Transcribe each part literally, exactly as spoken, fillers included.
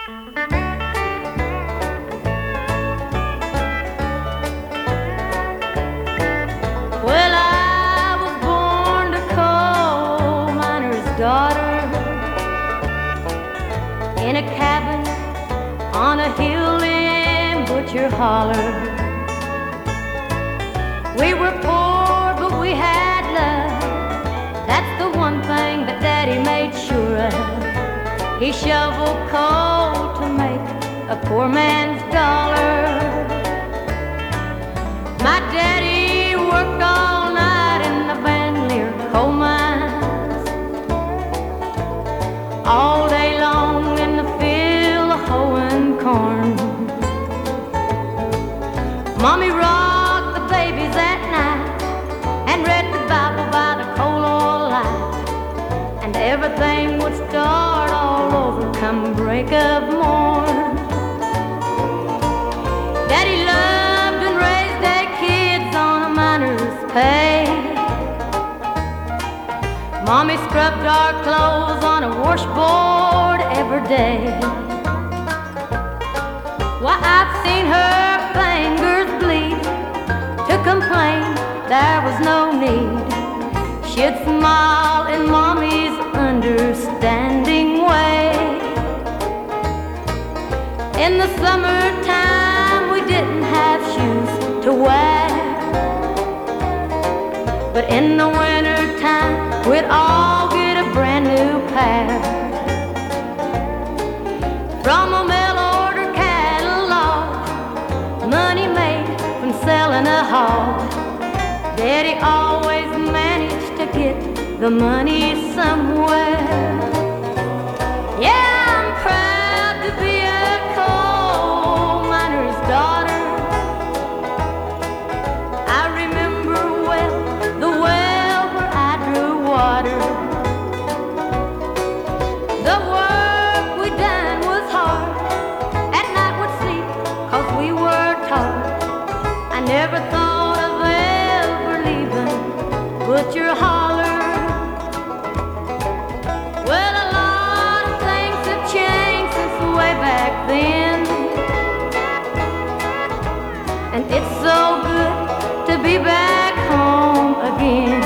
Well, I was born a coal miner's daughter in a cabin on a hill in Butcher Holler. We were poor, but we had love. That's the one thing that Daddy made sure of. He shoveled coal to make a poor man's dollar. My daddy worked all night in the Bandelier coal mines, all day long in the field hoeing corn. Mommy rocked the babies at night and read the Bible by the coal oil light, and everything would start all over come break of morn. Daddy loved and raised their kids on a miner's pay. Mommy scrubbed our clothes on a washboard every day. Why, I've seen her fingers bleed to complain there was no need. She'd smile in Mommy's understanding way. In the summertime we didn't have shoes to wear, but in the wintertime we'd all get a brand new pair. From a mail order catalog, money made from selling a hog, Daddy always managed to get the money somewhere. Yeah, I'm proud to be a coal miner's daughter. I remember well the well where I drew water. The work we done was hard. At night we'd sleep 'cause we were taught. I never thought of ever leaving Butcher Holler. Well, a lot of things have changed since way back then, and it's so good to be back home again.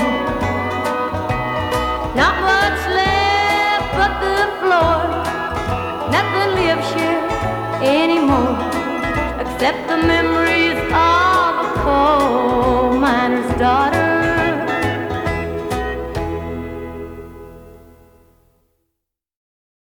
Not much left but the floor, nothing lives here anymore except the memories of a coal miner's daughter.